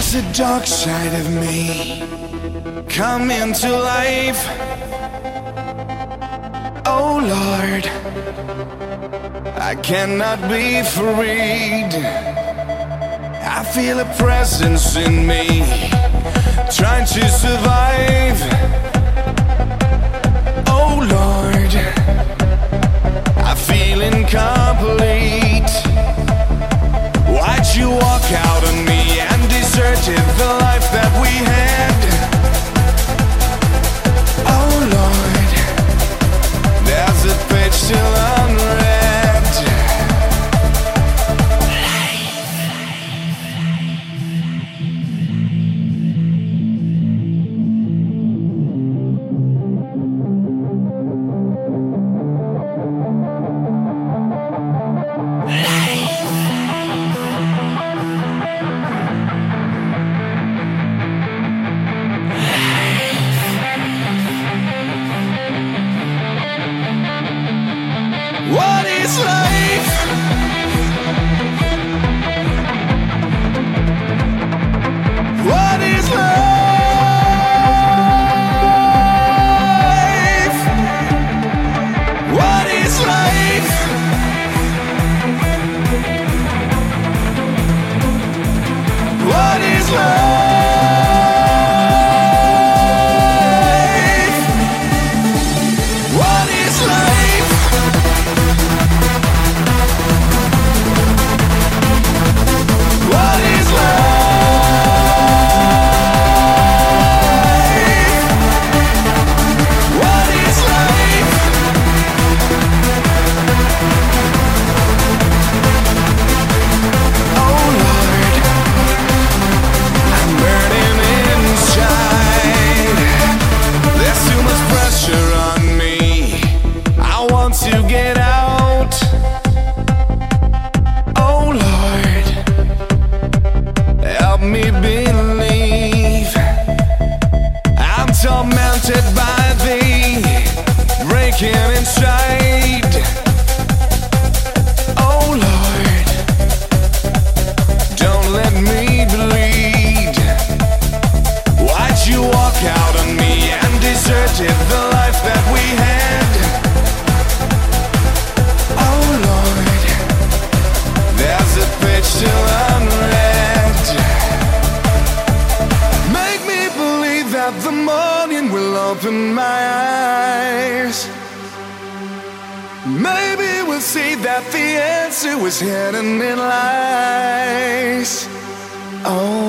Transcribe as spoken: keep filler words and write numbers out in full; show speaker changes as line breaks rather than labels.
The dark side of me come into life. Oh Lord, I cannot be freed. I feel a presence in me trying to survive. Oh Lord, I feel incomplete. Why'd you walk out on me and deserted the life that we had? Oh Lord, there's a page still unread. What is life? What is life? What is life? What is life? What is life? What is life? What is life? Oh Lord, I'm burning inside. There's too much pressure on me. I want to get out. Oh Lord, help me believe. I'm tormented by the breaking inside. Oh Lord, don't let me bleed. Why'd you walk out on me and deserted the life that we had? Oh Lord, there's a page still unread. Make me believe that the morning will open my eyes. Maybe we'll see that the answer was hidden in lies. Oh